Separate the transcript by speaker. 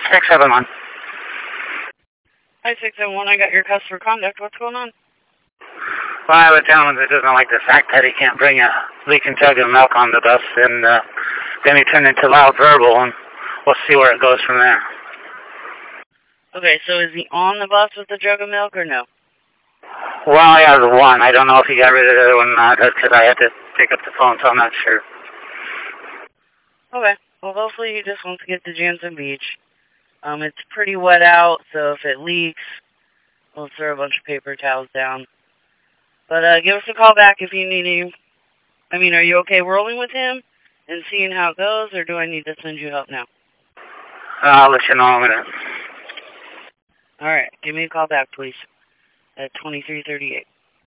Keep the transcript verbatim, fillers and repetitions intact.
Speaker 1: six seven one.
Speaker 2: Hi, six seven one. I got your customer conduct. What's going on?
Speaker 1: Well, I have a gentleman that doesn't like the fact that he can't bring a leaking jug of milk on the bus, and uh, then he turned into loud verbal, and we'll see where it goes from there.
Speaker 2: Okay, so is he on the bus with the jug of milk or no?
Speaker 1: Well, he has one. I don't know if he got rid of the other one or not, because I had to pick up the phone, so I'm not sure.
Speaker 2: Okay. Well, hopefully he just wants to get to Jansen Beach. Um, it's pretty wet out, so if it leaks, we'll throw a bunch of paper towels down. But uh, give us a call back if you need any. I mean, are you okay rolling with him and seeing how it goes, or do I need to send you help now?
Speaker 1: I'll let you know in a minute.
Speaker 2: All right. Give me a call back, please, at twenty-three thirty-eight.